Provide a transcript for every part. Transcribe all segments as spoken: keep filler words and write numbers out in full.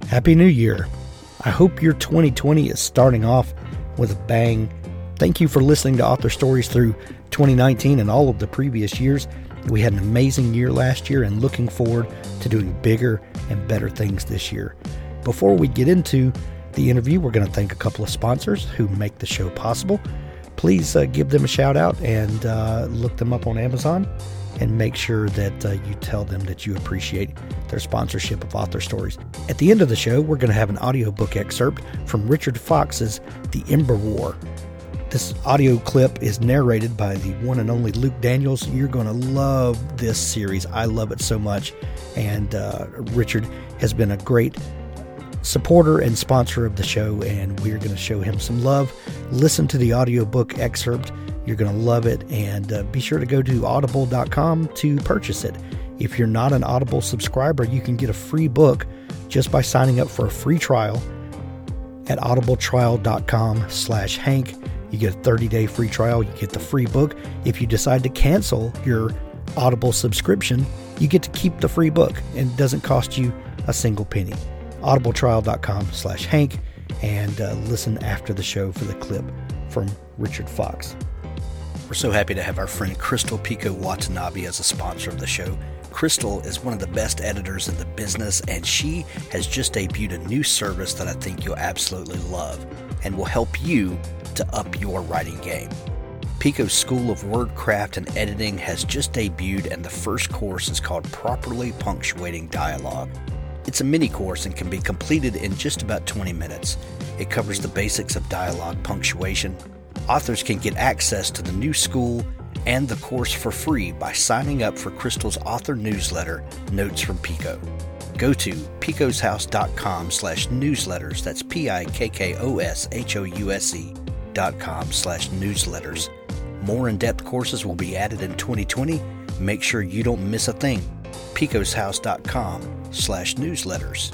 Happy New Year. I hope your twenty twenty is starting off with a bang. Thank you for listening to Author Stories through twenty nineteen and all of the previous years. We had an amazing year last year and looking forward to doing bigger and better things this year. Before we get into the interview, we're going to thank a couple of sponsors who make the show possible. Please uh, give them a shout out and uh, look them up on Amazon and make sure that uh, you tell them that you appreciate their sponsorship of Author Stories. At the end of the show, we're going to have an audiobook excerpt from Richard Fox's The Ember War. This audio clip is narrated by the one and only Luke Daniels. You're going to love this series. I love it so much. And uh, Richard has been a great supporter and sponsor of the show, and we're going to show him some love. Listen to the audiobook excerpt. You're going to love it, and uh, be sure to go to audible dot com to purchase it. If you're not an Audible subscriber, you can get a free book just by signing up for a free trial at audibletrial dot com slash Hank. You get a thirty-day free trial. You get the free book. If you decide to cancel your Audible subscription, you get to keep the free book, and it doesn't cost you a single penny. audibletrial dot com slash Hank, and uh, listen after the show for the clip from Richard Fox. We're so happy to have our friend Crystal Pico Watanabe as a sponsor of the show. Crystal is one of the best editors in the business, and she has just debuted a new service that I think you'll absolutely love and will help you to up your writing game. Pico's School of Wordcraft and Editing has just debuted, and the first course is called Properly Punctuating Dialogue. It's a mini course and can be completed in just about twenty minutes. It covers the basics of dialogue punctuation. Authors can get access to the new school and the course for free by signing up for Crystal's author newsletter, Notes from Pico. Go to picoshouse dot com slash newsletters. That's P I K K O S H O U S E dot com slash newsletters. More in-depth courses will be added in twenty twenty. Make sure you don't miss a thing. picoshouse dot com slash newsletters.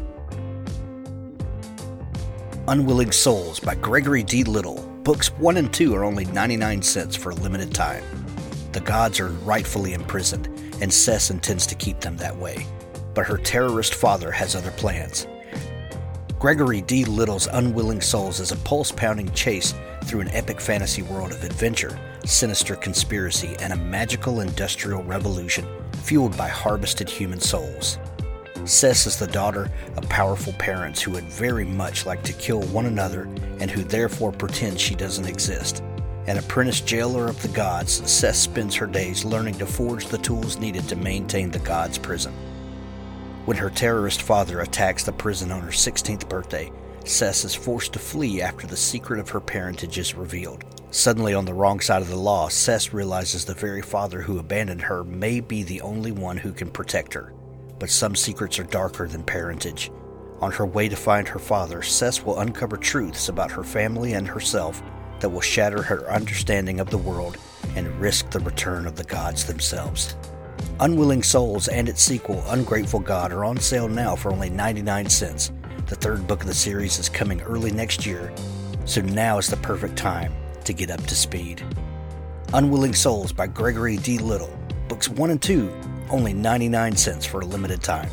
Unwilling Souls by Gregory D. Little. Books one and two are only ninety-nine cents for a limited time. The gods are rightfully imprisoned, and Cess intends to keep them that way. But her terrorist father has other plans. Gregory D. Little's Unwilling Souls is a pulse-pounding chase through an epic fantasy world of adventure, sinister conspiracy, and a magical industrial revolution fueled by harvested human souls. Cess is the daughter of powerful parents who would very much like to kill one another and who therefore pretend she doesn't exist. An apprentice jailer of the gods, Cess spends her days learning to forge the tools needed to maintain the gods' prison. When her terrorist father attacks the prison on her sixteenth birthday, Cess is forced to flee after the secret of her parentage is revealed. Suddenly on the wrong side of the law, Cess realizes the very father who abandoned her may be the only one who can protect her. But some secrets are darker than parentage. On her way to find her father, Cess will uncover truths about her family and herself that will shatter her understanding of the world and risk the return of the gods themselves. Unwilling Souls and its sequel, Ungrateful God, are on sale now for only ninety-nine cents. The third book of the series is coming early next year, so now is the perfect time to get up to speed. Unwilling Souls by Gregory D. Little. Books one and two, only ninety-nine cents for a limited time.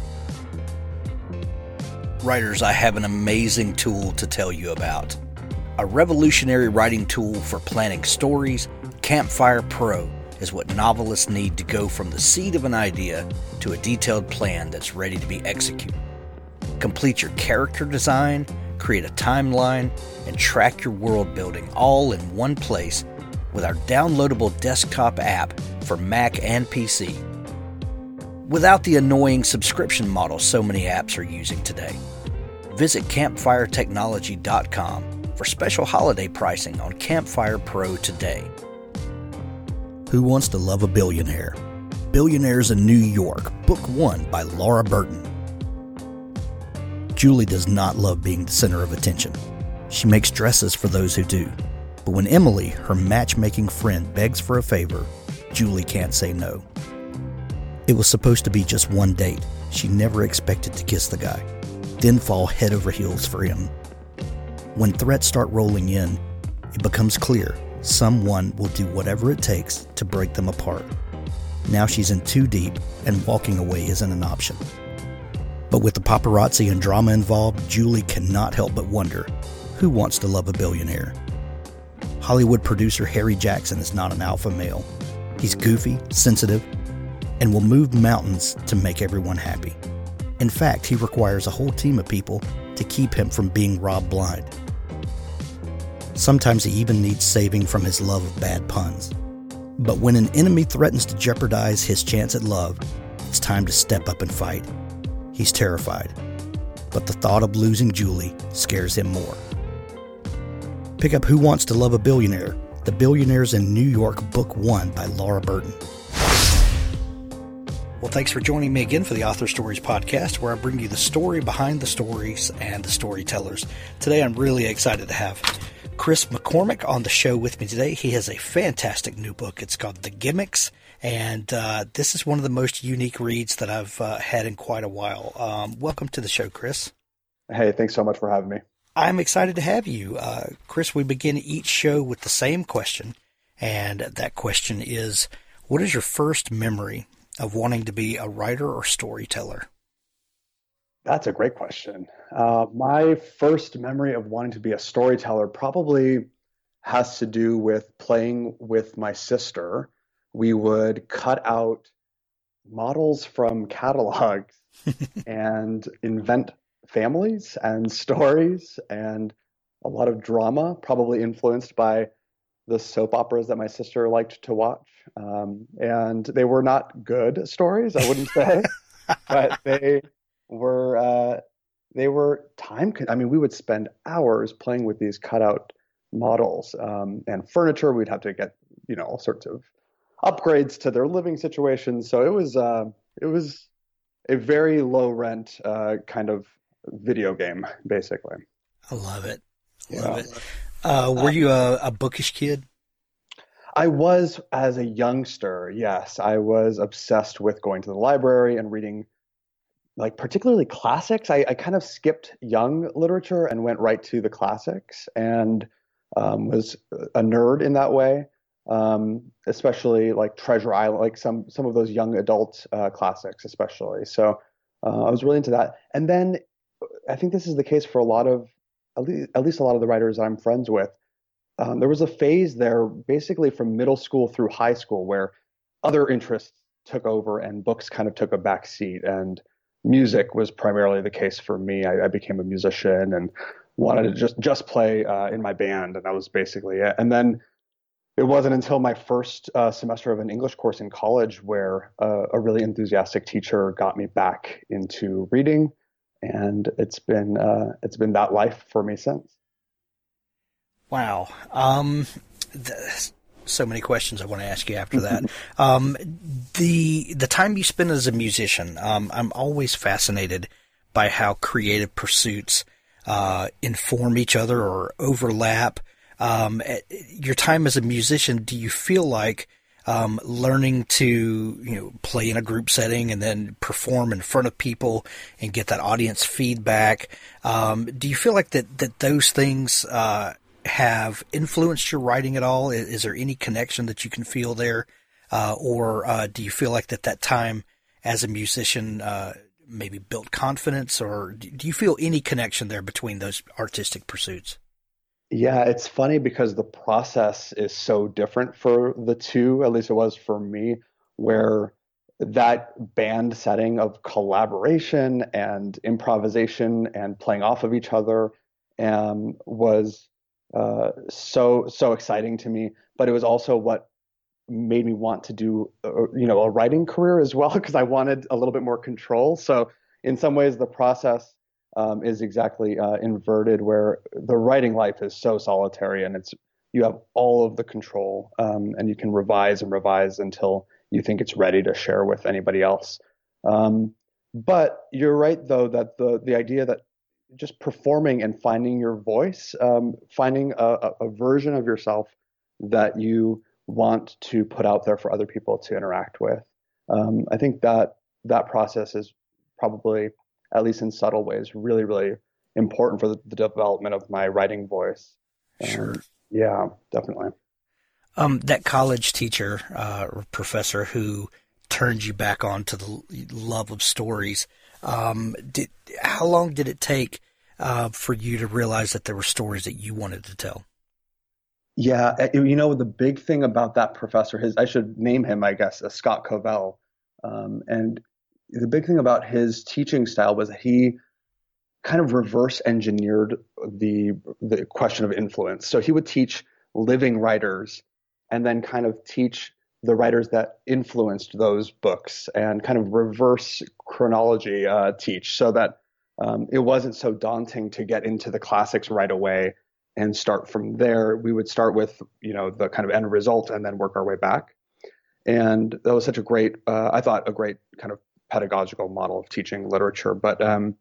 Writers, I have an amazing tool to tell you about. A revolutionary writing tool for planning stories, Campfire Pro is what novelists need to go from the seed of an idea to a detailed plan that's ready to be executed. Complete your character design, create a timeline, and track your world building all in one place with our downloadable desktop app for Mac and P C. Without the annoying subscription model so many apps are using today. Visit campfire technology dot com for special holiday pricing on Campfire Pro today. Who Wants to Love a Billionaire? Billionaires in New York, Book one by Laura Burton. Julie does not love being the center of attention. She makes dresses for those who do. But when Emily, her matchmaking friend, begs for a favor, Julie can't say no. It was supposed to be just one date. She never expected to kiss the guy, then fall head over heels for him. When threats start rolling in, it becomes clear someone will do whatever it takes to break them apart. Now she's in too deep, and walking away isn't an option. But with the paparazzi and drama involved, Julie cannot help but wonder, who wants to love a billionaire? Hollywood producer Harry Jackson is not an alpha male. He's goofy, sensitive, and will move mountains to make everyone happy. In fact, he requires a whole team of people to keep him from being robbed blind. Sometimes he even needs saving from his love of bad puns. But when an enemy threatens to jeopardize his chance at love, it's time to step up and fight. He's terrified, but the thought of losing Julie scares him more. Pick up Who Wants to Love a Billionaire? The Billionaires in New York, Book One by Laura Burton. Well, thanks for joining me again for the Author Stories podcast, where I bring you the story behind the stories and the storytellers. Today, I'm really excited to have Chris McCormick on the show with me today. He has a fantastic new book. It's called The Gimmicks, and uh, this is one of the most unique reads that I've uh, had in quite a while. Um, welcome to the show, Chris. Hey, thanks so much for having me. I'm excited to have you. Uh, Chris, we begin each show with the same question, and that question is, what is your first memory of wanting to be a writer or storyteller? That's a great question. Uh, my first memory of wanting to be a storyteller probably has to do with playing with my sister. We would cut out models from catalogs and invent families and stories and a lot of drama, probably influenced by the soap operas that my sister liked to watch. Um, and they were not good stories, I wouldn't say, but they were uh, they were time. Con- I mean, we would spend hours playing with these cutout models um, and furniture. We'd have to get, you know, all sorts of upgrades to their living situations. So it was uh, it was a very low rent uh, kind of video game, basically. I love it. Love yeah. it. Uh, were you a, a bookish kid? I was as a youngster. Yes, I was obsessed with going to the library and reading, like particularly classics. I, I kind of skipped young literature and went right to the classics, and um, was a nerd in that way. Um, especially like Treasure Island, like some some of those young adult uh, classics, especially. So uh, I was really into that. And then I think this is the case for a lot of, at least, at least a lot of the writers I'm friends with. Um, there was a phase there, basically from middle school through high school, where other interests took over and books kind of took a back seat. And music was primarily the case for me. I, I became a musician and wanted to just just play uh, in my band, and that was basically it. And then it wasn't until my first uh, semester of an English course in college where uh, a really enthusiastic teacher got me back into reading, and it's been uh, it's been that life for me since. Wow. Um, th- so many questions I want to ask you after that. um, the the time you spend as a musician, um, I'm always fascinated by how creative pursuits uh, inform each other or overlap. Um, your time as a musician, do you feel like um, learning to, you know, play in a group setting and then perform in front of people and get that audience feedback? Um, do you feel like that that those things uh, have influenced your writing at all? Is, is there any connection that you can feel there? Uh, or uh, do you feel like that that time as a musician uh, maybe built confidence? Or do you feel any connection there between those artistic pursuits? Yeah, it's funny because the process is so different for the two, at least it was for me, where that band setting of collaboration and improvisation and playing off of each other um, was uh, so, so exciting to me. But it was also what made me want to do, uh, you know, a writing career as well, because I wanted a little bit more control. So in some ways, the process Um, is exactly uh, inverted, where the writing life is so solitary and it's you have all of the control um, and you can revise and revise until you think it's ready to share with anybody else. Um, but you're right, though, that the the idea that just performing and finding your voice, um, finding a, a version of yourself that you want to put out there for other people to interact with. Um, I think that that process is probably, at least in subtle ways, really, really important for the, the development of my writing voice. Sure. Um, yeah, definitely. Um, that college teacher uh, or professor who turned you back on to the love of stories, Um, did how long did it take uh, for you to realize that there were stories that you wanted to tell? Yeah, uh, you know, the big thing about that professor, his I should name him, I guess, uh, Scott Covell. Um, and the big thing about his teaching style was that he kind of reverse engineered the the question of influence. So he would teach living writers and then kind of teach the writers that influenced those books and kind of reverse chronology uh, teach so that um, it wasn't so daunting to get into the classics right away and start from there. We would start with, you know, the kind of end result and then work our way back. And that was such a great, uh, I thought, a great kind of pedagogical model of teaching literature. But um,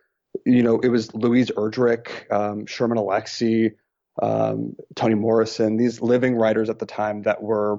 you know, it was Louise Erdrich, um, Sherman Alexie, um, Toni Morrison, these living writers at the time that were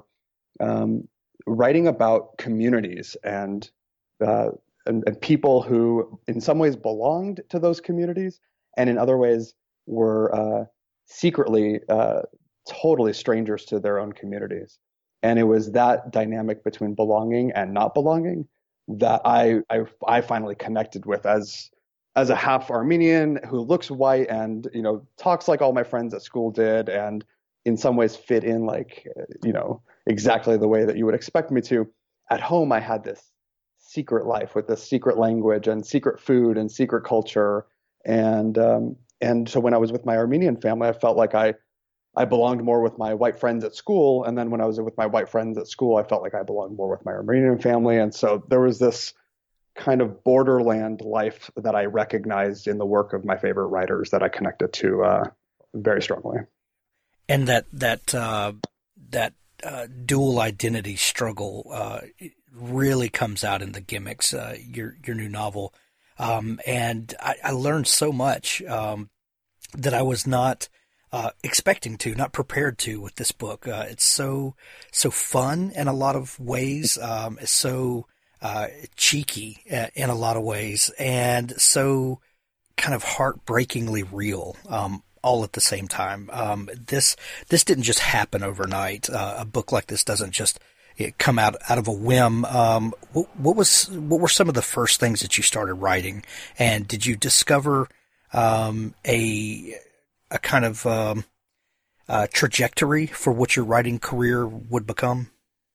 um, writing about communities and, uh, and and people who, in some ways, belonged to those communities, and in other ways were uh, secretly uh, totally strangers to their own communities. And it was that dynamic between belonging and not belonging that I I, I finally connected with as as a half Armenian who looks white and, you know, talks like all my friends at school did, and in some ways fit in like, you know, exactly the way that you would expect me to. At home, I had this secret life with this secret language and secret food and secret culture. And, um, and so when I was with my Armenian family, I felt like I, I belonged more with my white friends at school. And then when I was with my white friends at school, I felt like I belonged more with my Armenian family. And so there was this kind of borderland life that I recognized in the work of my favorite writers that I connected to uh, very strongly. And that that uh, that uh, dual identity struggle uh, really comes out in the Gimmicks, uh, your your new novel, um, and I, I learned so much um, that I was not uh, expecting to, not prepared to with this book. Uh, it's so so fun in a lot of ways. Um, it's so Uh, cheeky uh, in a lot of ways, and so kind of heartbreakingly real, um, all at the same time. Um, this this didn't just happen overnight. Uh, a book like this doesn't just it come out out of a whim. Um, what, what was what were some of the first things that you started writing, and did you discover um, a a kind of um, uh, trajectory for what your writing career would become?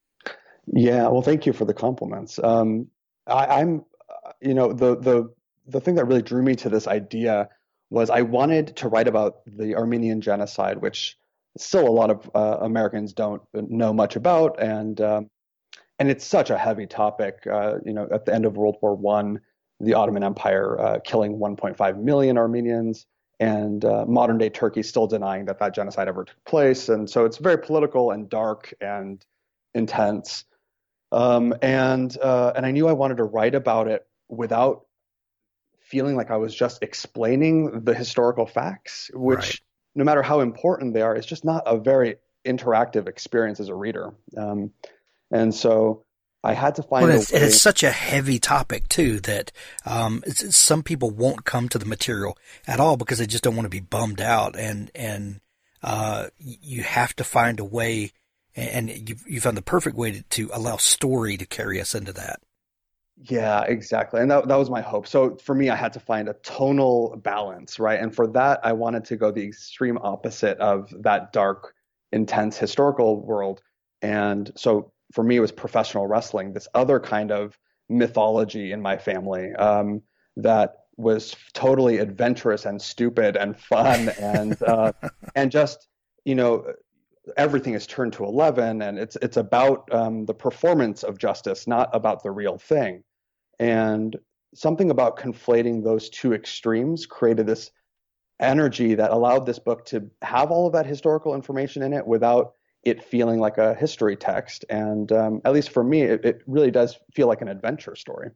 Yeah, well, thank you for the compliments. Um, I, I'm, you know, the the the thing that really drew me to this idea was I wanted to write about the Armenian genocide, which still a lot of uh, Americans don't know much about, and um, and it's such a heavy topic. Uh, you know, at the end of World War One, the Ottoman Empire uh, killing one point five million Armenians, and uh, modern day Turkey still denying that that genocide ever took place, and so it's very political and dark and intense. Um, and uh, and I knew I wanted to write about it without feeling like I was just explaining the historical facts, which, Right. no matter how important they are, it's just not a very interactive experience as a reader. Um, and so I had to find Well, a it's, and way. it's such a heavy topic too that um, it's, it's- some people won't come to the material at all because they just don't want to be bummed out, and and uh, y- you have to find a way, and you've you found the perfect way to, to allow story to carry us into that. Yeah, exactly. And that, that was my hope. So for me, I had to find a tonal balance, right? And for that, I wanted to go the extreme opposite of that dark, intense historical world. And so for me, it was professional wrestling, this other kind of mythology in my family um, that was totally adventurous and stupid and fun and uh, and just, you know, everything is turned to eleven, and it's it's about um, the performance of justice, not about the real thing. And something about conflating those two extremes created this energy that allowed this book to have all of that historical information in it without it feeling like a history text. And um, at least for me, it, it really does feel like an adventure story.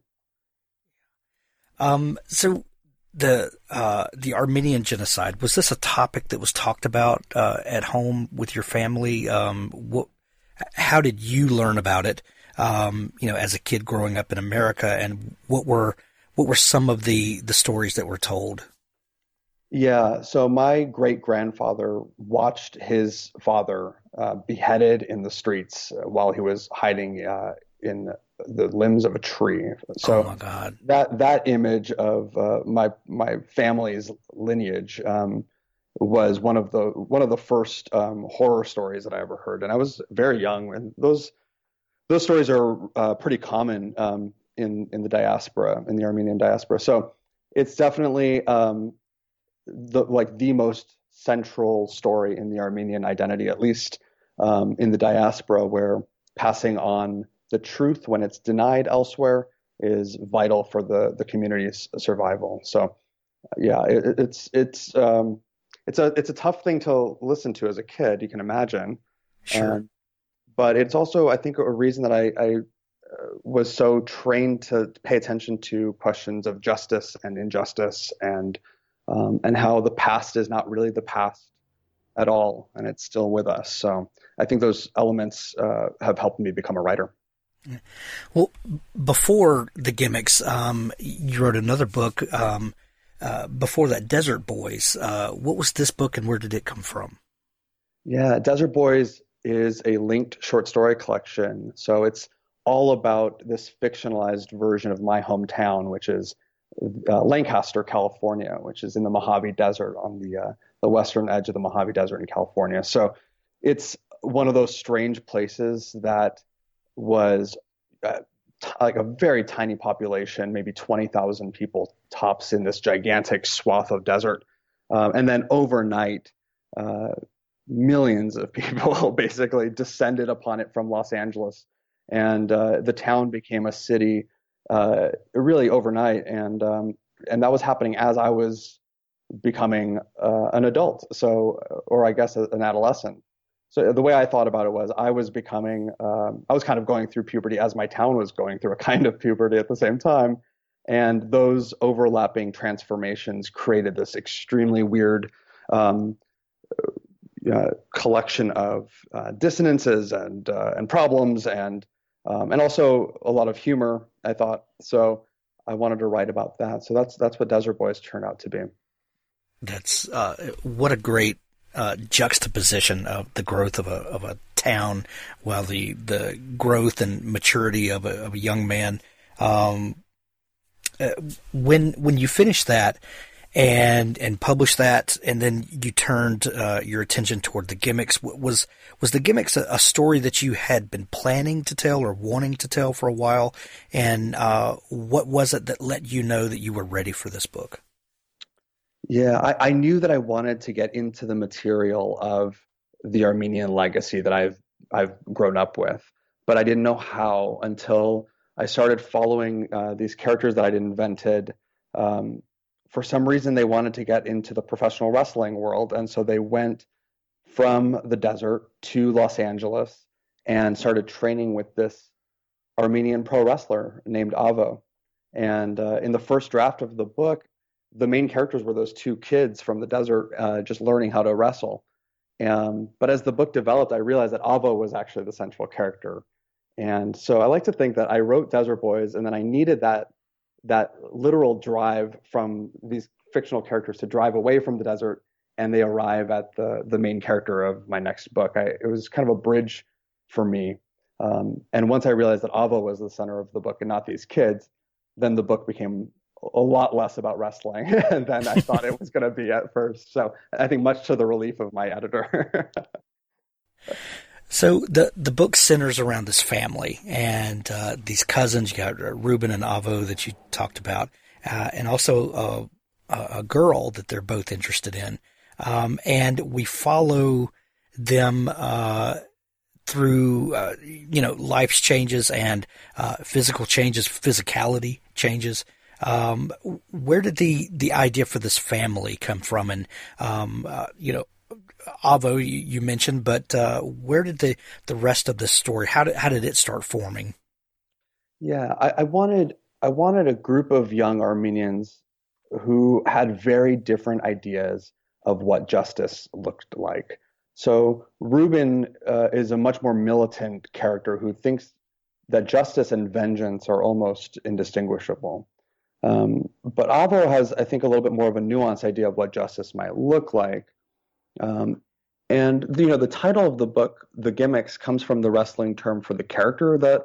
Um, so the uh, the Armenian genocide, was this a topic that was talked about uh, at home with your family? Um, what, how did you learn about it? Um, you know, as a kid growing up in America, and what were what were some of the the stories that were told? Yeah, so my great grandfather watched his father uh, beheaded in the streets uh, while he was hiding uh, in the limbs of a tree. So Oh my God. that that image of uh, my my family's lineage um, was one of the one of the first um, horror stories that I ever heard, and I was very young. And those those stories are uh, pretty common um, in in the diaspora, in the Armenian diaspora. So it's definitely um, the like the most central story in the Armenian identity, at least um, in the diaspora, where passing on the truth when it's denied elsewhere is vital for the the community's survival. So yeah, it, it's it's um, it's a it's a tough thing to listen to as a kid. You can imagine. Sure. Um, but it's also, I think, a reason that I, I uh, was so trained to pay attention to questions of justice and injustice, and um, and how the past is not really the past at all, and it's still with us. So I think those elements uh, have helped me become a writer. Well, before the gimmicks, um, you wrote another book. Um, uh, before that, Desert Boys. Uh, what was this book, and where did it come from? Yeah, Desert Boys is a linked short story collection. So it's all about this fictionalized version of my hometown, which is uh, Lancaster, California, which is in the Mojave Desert on the uh, the western edge of the Mojave Desert in California. So it's one of those strange places that was uh, t- like a very tiny population, maybe twenty thousand people tops in this gigantic swath of desert. Um, and then overnight, uh, millions of people basically descended upon it from Los Angeles, and uh, the town became a city uh, really overnight. And um, and that was happening as I was becoming uh, an adult, so or I guess an adolescent. So the way I thought about it was I was becoming, um, I was kind of going through puberty as my town was going through a kind of puberty at the same time, and those overlapping transformations created this extremely weird Um, Uh, collection of uh, dissonances and uh, and problems, and um, and also a lot of humor, I thought. So I wanted to write about that. So that's that's what Desert Boys turned out to be. That's uh, what a great uh, juxtaposition of the growth of a of a town, while the the growth and maturity of a, of a young man. Um, uh, when when you finish that and and published that, and then you turned uh, your attention toward the gimmicks. Was was the gimmicks a, a story that you had been planning to tell or wanting to tell for a while? And uh, what was it that let you know that you were ready for this book? Yeah, I, I knew that I wanted to get into the material of the Armenian legacy that I've I've grown up with, but I didn't know how until I started following uh, these characters that I'd invented. Um, For some reason, they wanted to get into the professional wrestling world, and so they went from the desert to Los Angeles and started training with this Armenian pro wrestler named Avo. And uh, in the first draft of the book, the main characters were those two kids from the desert uh, just learning how to wrestle. Um, but as the book developed, I realized that Avo was actually the central character. And so I like to think that I wrote Desert Boys, and then I needed that that literal drive from these fictional characters to drive away from the desert, and they arrive at the the main character of my next book. I, it was kind of a bridge for me. Um, and once I realized that Avo was the center of the book and not these kids, then the book became a lot less about wrestling than I thought it was going to be at first. So I think much to the relief of my editor. So the the book centers around this family and uh, these cousins. You got Ruben and Avo that you talked about, uh, and also a, a girl that they're both interested in. Um, and we follow them uh, through, uh, you know, life's changes and uh, physical changes, physicality changes. Um, where did the, the idea for this family come from? And, um, uh, you know, Avo, you, you mentioned, but uh, where did the, the rest of this story, how did, how did it start forming? Yeah, I, I wanted I wanted a group of young Armenians who had very different ideas of what justice looked like. So Ruben uh, is a much more militant character who thinks that justice and vengeance are almost indistinguishable. Um, but Avo has, I think, a little bit more of a nuanced idea of what justice might look like. Um, and you know, the title of the book, The Gimmicks, comes from the wrestling term for the character that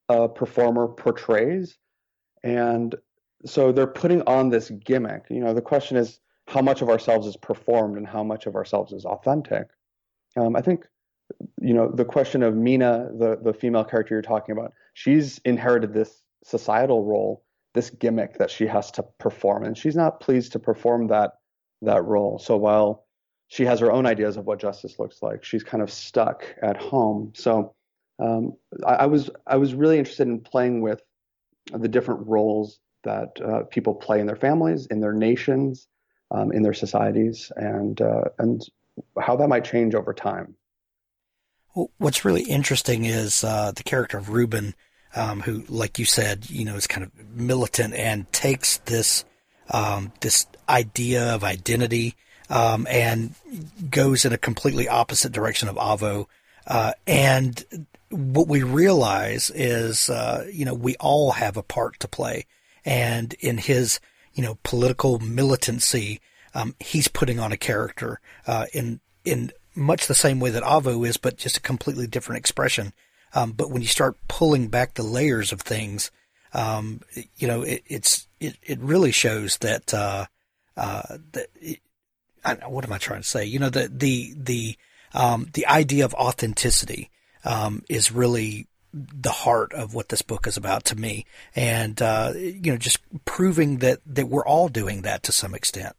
a performer portrays. And so they're putting on this gimmick. You know, the question is how much of ourselves is performed and how much of ourselves is authentic. Um, I think, you know, the question of Mina, the, the female character you're talking about, she's inherited this societal role, this gimmick that she has to perform, and she's not pleased to perform that that role. So while she has her own ideas of what justice looks like, she's kind of stuck at home. So um, I, I was I was really interested in playing with the different roles that uh, people play in their families, in their nations, um, in their societies, and uh, and how that might change over time. Well, what's really interesting is uh, the character of Reuben, um, who, like you said, you know, is kind of militant and takes this um, this idea of identity um, and goes in a completely opposite direction of Avo. Uh, and what we realize is, uh, you know, we all have a part to play. And in his, you know, political militancy, um, he's putting on a character uh, in in much the same way that Avo is, but just a completely different expression. Um, but when you start pulling back the layers of things, um, you know, it, it's it, it really shows that uh, uh, that it, I, what am I trying to say? You know, the the the um, the idea of authenticity um, is really the heart of what this book is about to me, and uh, you know, just proving that that we're all doing that to some extent.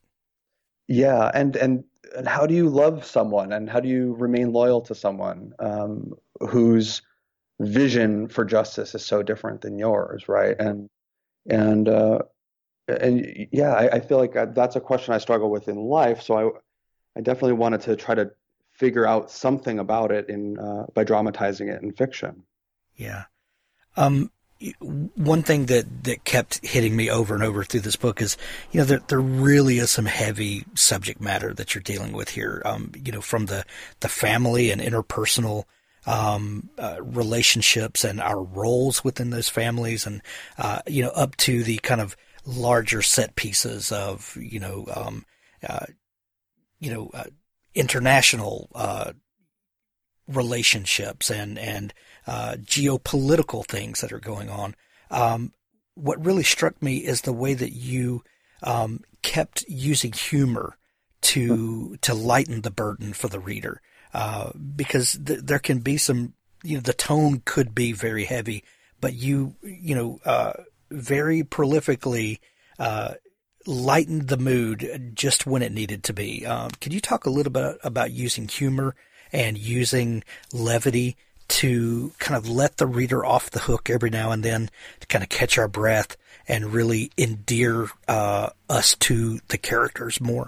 Yeah, and and and how do you love someone, and how do you remain loyal to someone um, whose vision for justice is so different than yours, right? And and uh, and yeah, I, I feel like that's a question I struggle with in life. So I I definitely wanted to try to figure out something about it in uh, by dramatizing it in fiction. Yeah. Um, one thing that, that kept hitting me over and over through this book is, you know, there, there really is some heavy subject matter that you're dealing with here. Um, you know, from the, the family and interpersonal, um, uh, relationships and our roles within those families, and, uh, you know, up to the kind of larger set pieces of, you know, um, uh, you know, uh, international, uh, relationships and, and, uh, geopolitical things that are going on. Um, what really struck me is the way that you, um, kept using humor to, to lighten the burden for the reader. Uh, because th- there can be some, you know, the tone could be very heavy, but you, you know, uh, very prolifically, uh, lightened the mood just when it needed to be. Um, can you talk a little bit about using humor and using levity to kind of let the reader off the hook every now and then, to kind of catch our breath and really endear uh, us to the characters more?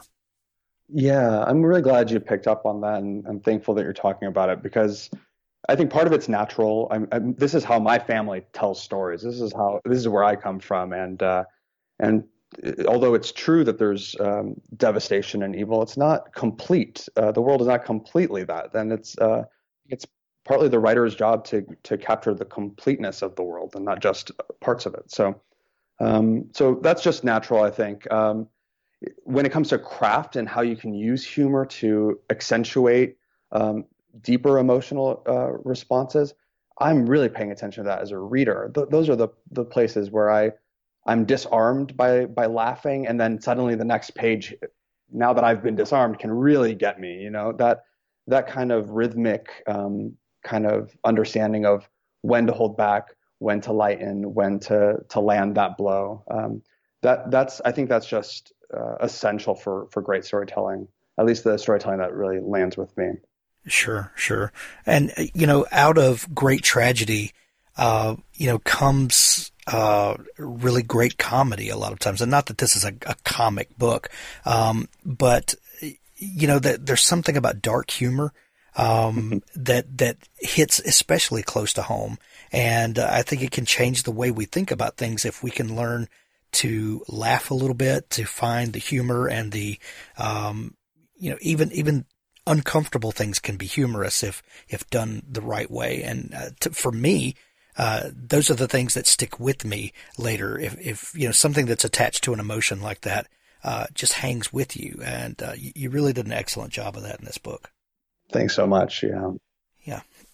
Yeah, I'm really glad you picked up on that, and I'm thankful that you're talking about it, because I think part of it's natural. I'm, I'm, this is how my family tells stories. This is how this is where I come from, and uh, and although it's true that there's um, devastation and evil, it's not complete. Uh, the world is not completely that. And it's uh, it's partly the writer's job to to capture the completeness of the world and not just parts of it. So um, so that's just natural, I think. Um, when it comes to craft and how you can use humor to accentuate um, deeper emotional uh, responses, I'm really paying attention to that as a reader. Th- those are the the places where I I'm disarmed by by laughing, and then suddenly the next page, now that I've been disarmed, can really get me. You know, that that kind of rhythmic um, kind of understanding of when to hold back, when to lighten, when to to land that blow. Um, that that's I think that's just uh, essential for for great storytelling. At least the storytelling that really lands with me. Sure, sure. And you know, out of great tragedy, uh, you know, comes uh, really great comedy a lot of times. And not that this is a, a comic book, um, but you know, that there's something about dark humor, um, that, that hits especially close to home. And uh, I think it can change the way we think about things if we can learn to laugh a little bit, to find the humor and the, um, you know, even, even uncomfortable things can be humorous if, if done the right way. And uh, to, for me, Uh, those are the things that stick with me later. If, if, you know, something that's attached to an emotion like that, uh, just hangs with you. And, uh, you, you really did an excellent job of that in this book. Thanks so much. Yeah. Yeah.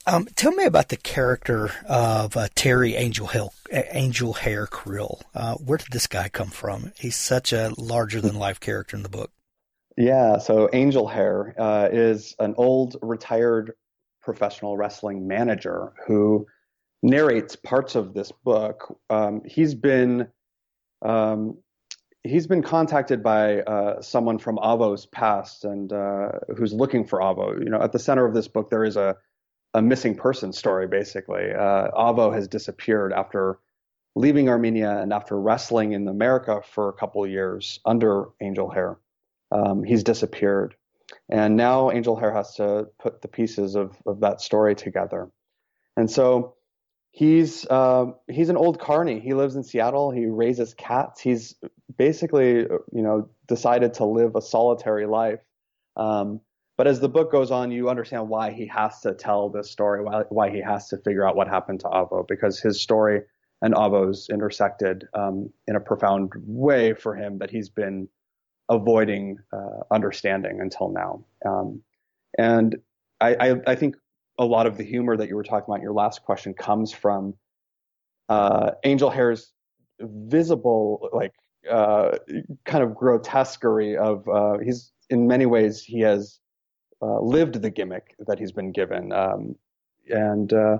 Um, tell me about the character of uh, Terry Angel Hill, Angel Hair Krill. Uh, where did this guy come from? He's such a larger than life character in the book. Yeah, so Angel Hair uh, is an old retired professional wrestling manager who narrates parts of this book. Um, he's been um, he's been contacted by uh, someone from Avo's past and uh, who's looking for Avo. You know, at the center of this book, there is a a missing person story. Basically, uh, Avo has disappeared after leaving Armenia and after wrestling in America for a couple of years under Angel Hair. Um, he's disappeared, and now Angel Hair has to put the pieces of of that story together, and so. He's uh, he's an old carny. He lives in Seattle. He raises cats. He's basically, you know, decided to live a solitary life. Um, but as the book goes on, you understand why he has to tell this story, why, why he has to figure out what happened to Avo, because his story and Avo's intersected um, in a profound way for him that he's been avoiding uh, understanding until now. Um, and I, I, I think. A lot of the humor that you were talking about in your last question comes from uh, Angel Hair's visible, like, uh, kind of grotesquerie of, uh, he's, in many ways, he has uh, lived the gimmick that he's been given. Um, and, uh,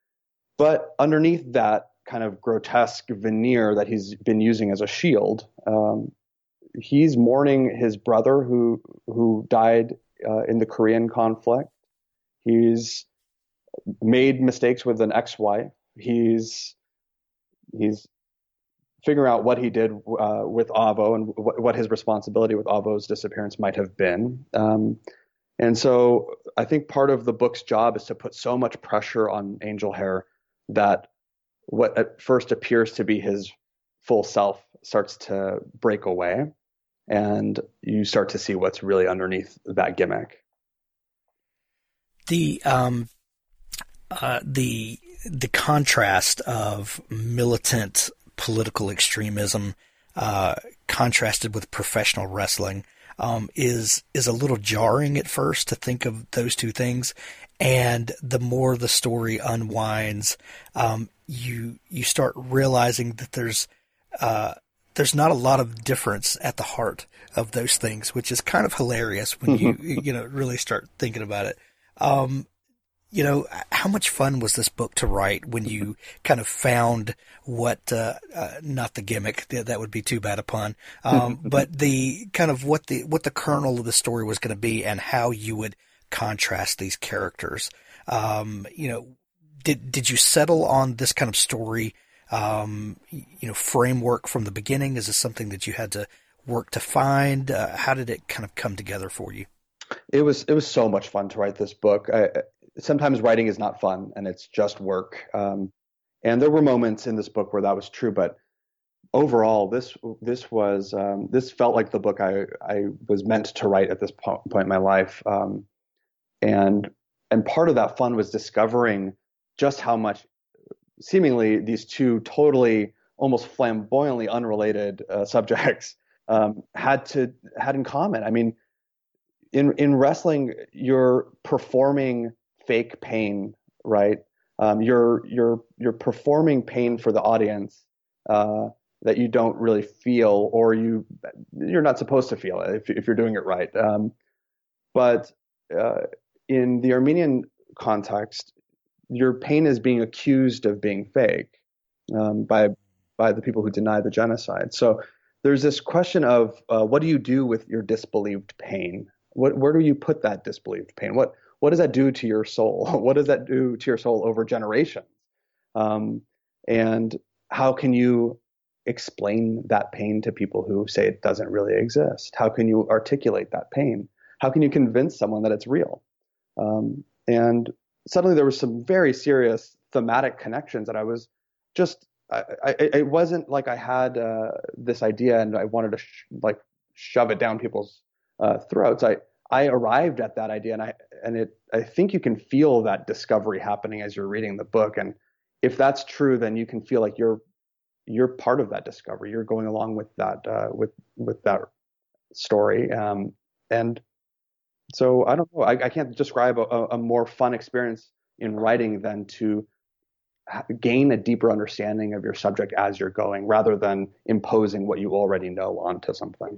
but underneath that kind of grotesque veneer that he's been using as a shield, um, he's mourning his brother who, who died uh, in the Korean conflict. He's made mistakes with an ex-wife. He's he's figuring out what he did uh, with Avo and w- what his responsibility with Avo's disappearance might have been. Um, and so I think part of the book's job is to put so much pressure on Angel Hair that what at first appears to be his full self starts to break away, and you start to see what's really underneath that gimmick. The um. Uh, the the contrast of militant political extremism uh, contrasted with professional wrestling um, is is a little jarring at first to think of those two things, and the more the story unwinds, um, you you start realizing that there's uh, there's not a lot of difference at the heart of those things, which is kind of hilarious when you you know really start thinking about it. Um, You know, how much fun was this book to write when you kind of found what, uh, uh, not the gimmick, that would be too bad a pun, um, but the kind of what the, what the kernel of the story was going to be and how you would contrast these characters. Um, you know, did, did you settle on this kind of story, um, you know, framework from the beginning? Is this something that you had to work to find? Uh, how did it kind of come together for you? It was, it was so much fun to write this book. I, Sometimes writing is not fun and it's just work. Um, and there were moments in this book where that was true, but overall, this this was um, this felt like the book I I was meant to write at this po- point in my life. Um, and and part of that fun was discovering just how much seemingly these two totally almost flamboyantly unrelated uh, subjects um, had to had in common. I mean, in in wrestling, you're performing fake pain, right? Um, you're you're you're performing pain for the audience uh, that you don't really feel, or you you're not supposed to feel it if if you're doing it right. Um, but uh, in the Armenian context, your pain is being accused of being fake um, by by the people who deny the genocide. So there's this question of uh, what do you do with your disbelieved pain? What where do you put that disbelieved pain? What What does that do to your soul? What does that do to your soul over generations? Um, and how can you explain that pain to people who say it doesn't really exist? How can you articulate that pain? How can you convince someone that it's real? Um, and suddenly there was some very serious thematic connections that I was just, I, I, it wasn't like I had uh, this idea and I wanted to sh- like shove it down people's uh, throats. I, I arrived at that idea, and I and it I think you can feel that discovery happening as you're reading the book. And if that's true, then you can feel like you're you're part of that discovery. You're going along with that uh, with with that story. Um, and so I don't know. I, I can't describe a, a more fun experience in writing than to gain a deeper understanding of your subject as you're going, rather than imposing what you already know onto something.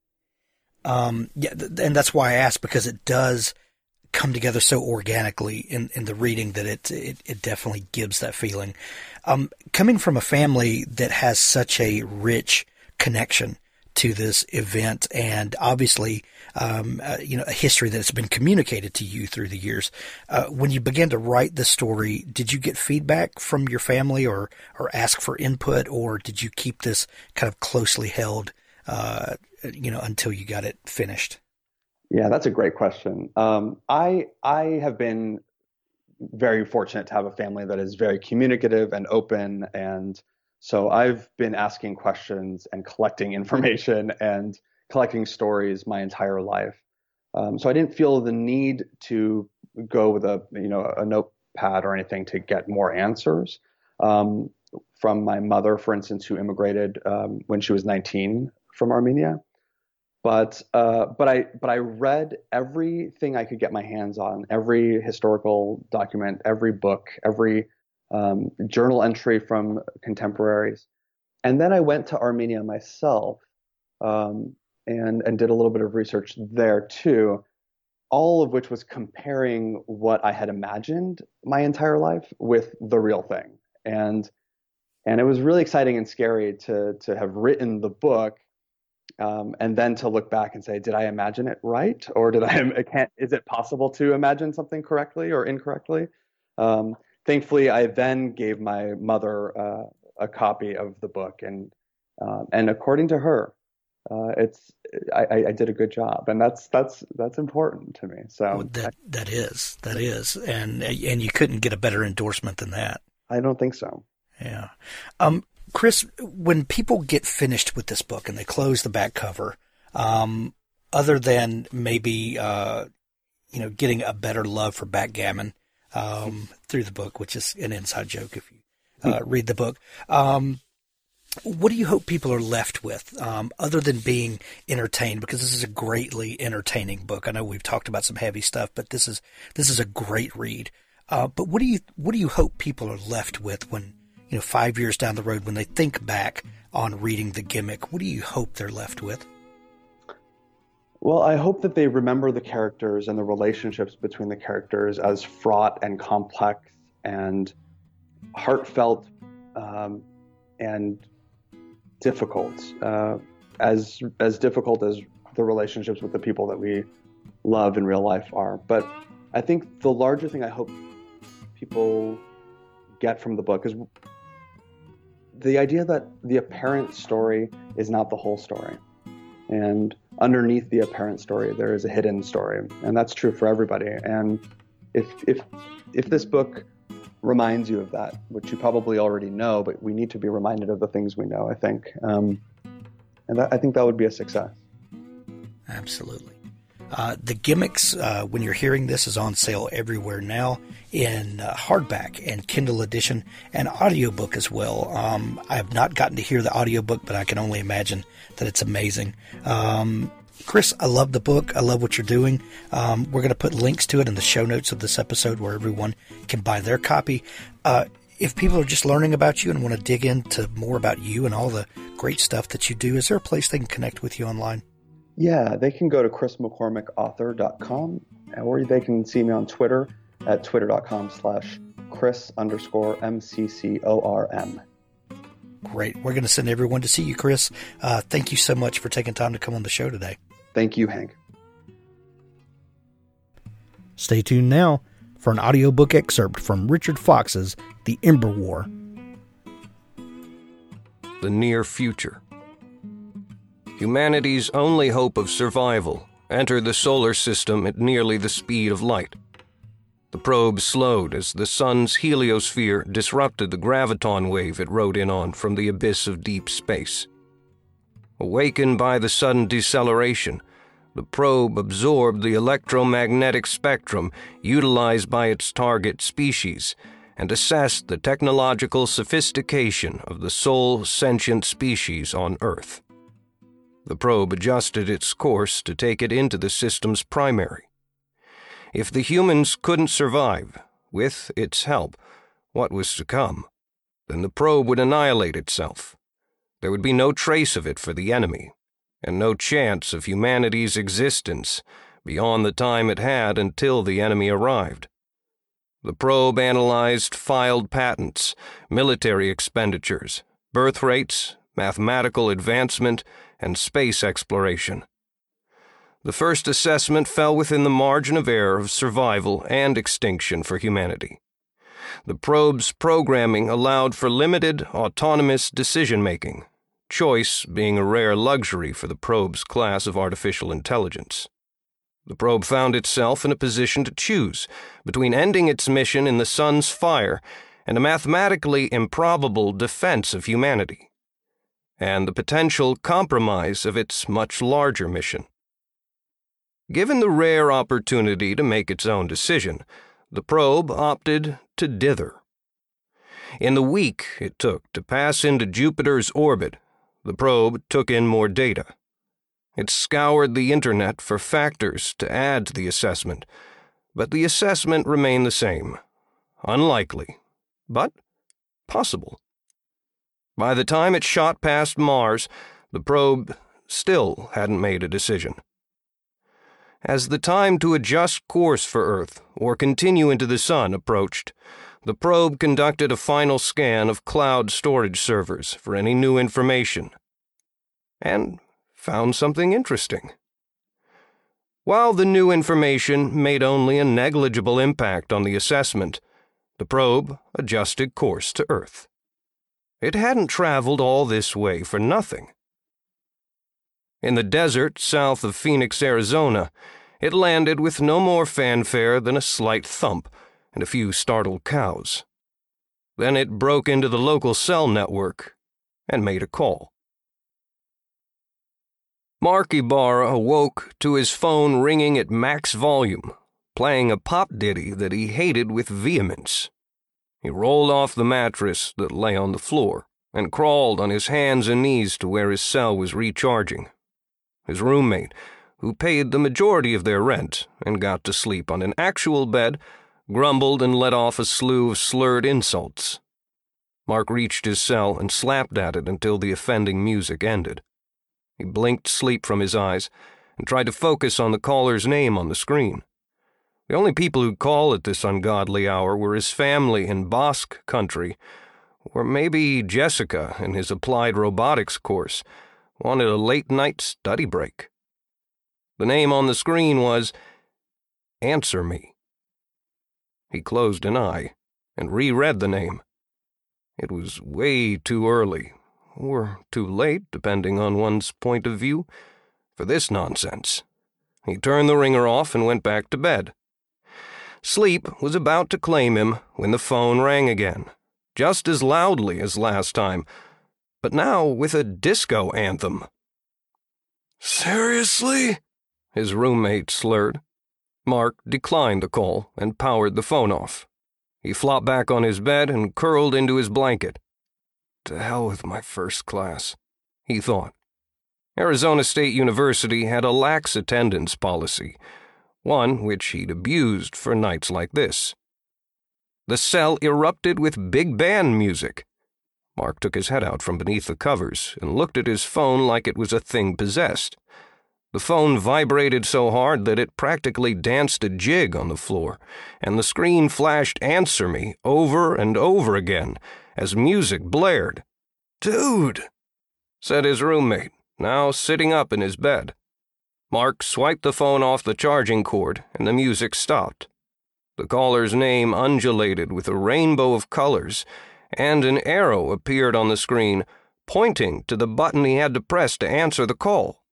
Um, yeah, and that's why I asked, because it does come together so organically in, in the reading that it, it it definitely gives that feeling. Um, coming from a family that has such a rich connection to this event, and obviously, um, uh, you know, a history that has been communicated to you through the years. Uh, when you began to write the story, did you get feedback from your family, or or ask for input, or did you keep this kind of closely held, uh, you know, until you got it finished? Yeah, that's a great question. Um, I I have been very fortunate to have a family that is very communicative and open, and so I've been asking questions and collecting information and collecting stories my entire life. Um, so I didn't feel the need to go with a you know a notepad or anything to get more answers. Um, from my mother, for instance, who immigrated um, when she was nineteen from Armenia. But uh, but I but I read everything I could get my hands on, every historical document, every book, every um, journal entry from contemporaries, and then I went to Armenia myself um, and and did a little bit of research there too. All of which was comparing what I had imagined my entire life with the real thing, and and it was really exciting and scary to to have written the book. Um, and then to look back and say, did I imagine it right? Or did I, I can't, is it possible to imagine something correctly or incorrectly? Um, thankfully, I then gave my mother uh, a copy of the book, and um, and according to her, uh, it's I, I did a good job, and that's that's that's important to me. So well, that that is that is, and and you couldn't get a better endorsement than that. I don't think so. Yeah. Um, Chris, when people get finished with this book and they close the back cover, um, other than maybe, uh, you know, getting a better love for backgammon um, through the book, which is an inside joke if you uh, read the book, um, what do you hope people are left with, um, other than being entertained? Because this is a greatly entertaining book. I know we've talked about some heavy stuff, but this is this is a great read. Uh, but what do you what do you hope people are left with when, you know, five years down the road, when they think back on reading The Gimmick? What do you hope they're left with? Well, I hope that they remember the characters and the relationships between the characters as fraught and complex and heartfelt um, and difficult, uh, as as difficult as the relationships with the people that we love in real life are. But I think the larger thing I hope people get from the book is the idea that the apparent story is not the whole story. And underneath the apparent story, there is a hidden story. And that's true for everybody. And if if if this book reminds you of that, which you probably already know, but we need to be reminded of the things we know, I think. Um, and that, I think that would be a success. Absolutely. Uh, the Gimmicks, uh, when you're hearing this, is on sale everywhere now in uh, hardback and Kindle edition and audiobook as well. Um, I have not gotten to hear the audiobook, but I can only imagine that it's amazing. Um, Chris, I love the book. I love what you're doing. Um, we're going to put links to it in the show notes of this episode where everyone can buy their copy. Uh, if people are just learning about you and want to dig into more about you and all the great stuff that you do, is there a place they can connect with you online? Yeah, they can go to chris mccormick author dot com, or they can see me on Twitter at twitter.com slash chris underscore M-C-C-O-R-M. Great. We're going to send everyone to see you, Chris. Uh, thank you so much for taking time to come on the show today. Thank you, Hank. Stay tuned now for an audiobook excerpt from Richard Fox's The Ember War. The near future. Humanity's only hope of survival entered the solar system at nearly the speed of light. The probe slowed as the sun's heliosphere disrupted the graviton wave it rode in on from the abyss of deep space. Awakened by the sudden deceleration, the probe absorbed the electromagnetic spectrum utilized by its target species and assessed the technological sophistication of the sole sentient species on Earth. The probe adjusted its course to take it into the system's primary. If the humans couldn't survive, with its help, what was to come, then the probe would annihilate itself. There would be no trace of it for the enemy, and no chance of humanity's existence beyond the time it had until the enemy arrived. The probe analyzed filed patents, military expenditures, birth rates, mathematical advancement, and space exploration. The first assessment fell within the margin of error of survival and extinction for humanity. The probe's programming allowed for limited, autonomous decision-making, choice being a rare luxury for the probe's class of artificial intelligence. The probe found itself in a position to choose between ending its mission in the sun's fire and a mathematically improbable defense of humanity, and the potential compromise of its much larger mission. Given the rare opportunity to make its own decision, the probe opted to dither. In the week it took to pass into Jupiter's orbit, the probe took in more data. It scoured the internet for factors to add to the assessment, but the assessment remained the same. Unlikely, but possible. By the time it shot past Mars, the probe still hadn't made a decision. As the time to adjust course for Earth or continue into the Sun approached, the probe conducted a final scan of cloud storage servers for any new information, and found something interesting. While the new information made only a negligible impact on the assessment, the probe adjusted course to Earth. It hadn't traveled all this way for nothing. In the desert south of Phoenix, Arizona, it landed with no more fanfare than a slight thump and a few startled cows. Then it broke into the local cell network and made a call. Mark Ibarra awoke to his phone ringing at max volume, playing a pop ditty that he hated with vehemence. He rolled off the mattress that lay on the floor and crawled on his hands and knees to where his cell was recharging. His roommate, who paid the majority of their rent and got to sleep on an actual bed, grumbled and let off a slew of slurred insults. Mark reached his cell and slapped at it until the offending music ended. He blinked sleep from his eyes and tried to focus on the caller's name on the screen. The only people who'd call at this ungodly hour were his family in Basque country, or maybe Jessica in his applied robotics course wanted a late-night study break. The name on the screen was Answer Me. He closed an eye and reread the name. It was way too early, or too late, depending on one's point of view, for this nonsense. He turned the ringer off and went back to bed. Sleep was about to claim him when the phone rang again, just as loudly as last time, but now with a disco anthem. "Seriously?" his roommate slurred. Mark declined the call and powered the phone off. He flopped back on his bed and curled into his blanket. To hell with my first class, he thought. Arizona State University had a lax attendance policy, one which he'd abused for nights like this. The cell erupted with big band music. Mark took his head out from beneath the covers and looked at his phone like it was a thing possessed. The phone vibrated so hard that it practically danced a jig on the floor, and the screen flashed Answer Me over and over again as music blared. "Dude," said his roommate, now sitting up in his bed. Mark swiped the phone off the charging cord, and the music stopped. The caller's name undulated with a rainbow of colors, and an arrow appeared on the screen, pointing to the button he had to press to answer the call.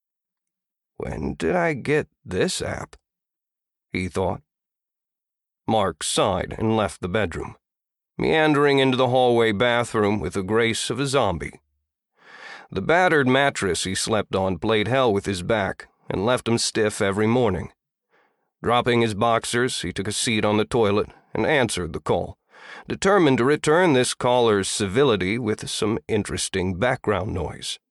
When did I get this app? He thought. Mark sighed and left the bedroom, meandering into the hallway bathroom with the grace of a zombie. The battered mattress he slept on played hell with his back and left him stiff every morning. Dropping his boxers, he took a seat on the toilet and answered the call, determined to return this caller's civility with some interesting background noise.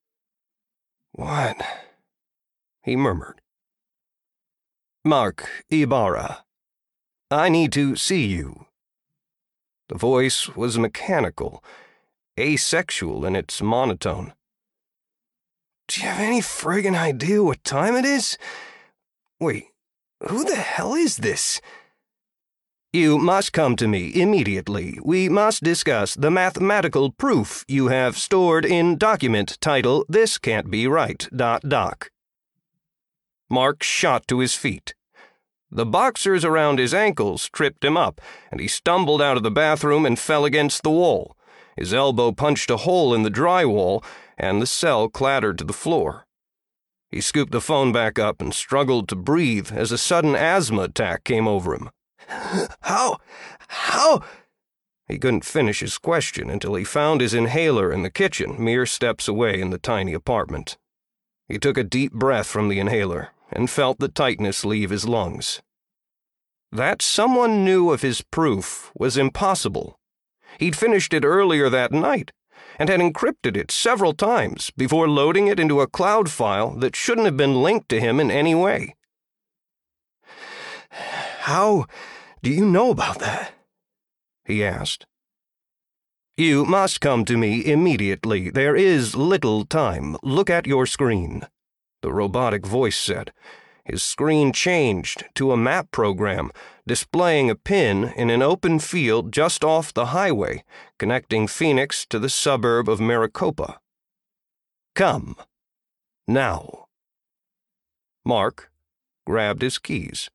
"What?" he murmured. "Mark Ibarra," I need to see you." The voice was mechanical, asexual in its monotone. "Do you have any friggin' idea what time it is? Wait, who the hell is this?" "You must come to me immediately. We must discuss the mathematical proof you have stored in document title This Can't Be Right. Doc. Mark shot to his feet. The boxers around his ankles tripped him up, and he stumbled out of the bathroom and fell against the wall. His elbow punched a hole in the drywall, and the cell clattered to the floor. He scooped the phone back up and struggled to breathe as a sudden asthma attack came over him. How? How? He couldn't finish his question until he found his inhaler in the kitchen, mere steps away in the tiny apartment. He took a deep breath from the inhaler and felt the tightness leave his lungs. That someone knew of his proof was impossible. He'd finished it earlier that night and had encrypted it several times before loading it into a cloud file that shouldn't have been linked to him in any way. "How do you know about that?" he asked. "You must come to me immediately. There is little time. Look at your screen," the robotic voice said. His screen changed to a map program, displaying a pin in an open field just off the highway, connecting Phoenix to the suburb of Maricopa. "Come. Now." Mark grabbed his keys.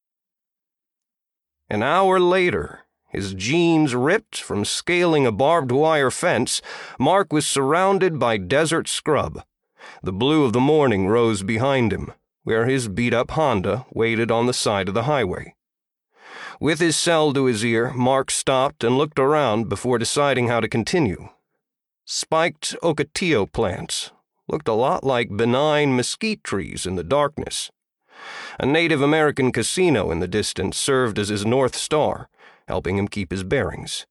An hour later, his jeans ripped from scaling a barbed wire fence, Mark was surrounded by desert scrub. The blue of the morning rose behind him, where his beat-up Honda waited on the side of the highway. With his cell to his ear, Mark stopped and looked around before deciding how to continue. Spiked ocotillo plants looked a lot like benign mesquite trees in the darkness. A Native American casino in the distance served as his North Star, helping him keep his bearings.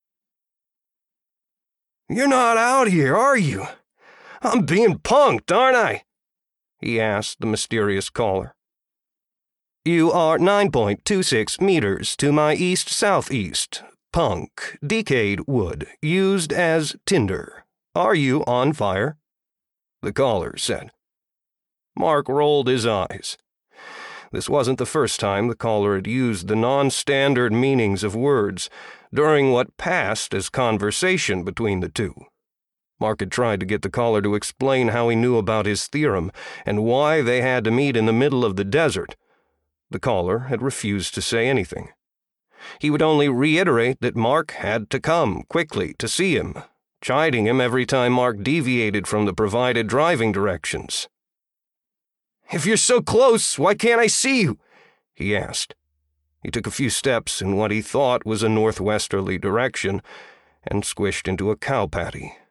"You're not out here, are you? I'm being punked, aren't I?" he asked the mysterious caller. "You are nine point two six meters to my east-southeast. Punk, decayed wood, used as tinder. Are you on fire?" the caller said. Mark rolled his eyes. This wasn't the first time the caller had used the non-standard meanings of words during what passed as conversation between the two. Mark had tried to get the caller to explain how he knew about his theorem and why they had to meet in the middle of the desert. The caller had refused to say anything. He would only reiterate that Mark had to come quickly to see him, chiding him every time Mark deviated from the provided driving directions. "If you're so close, why can't I see you?" he asked. He took a few steps in what he thought was a northwesterly direction and squished into a cow patty.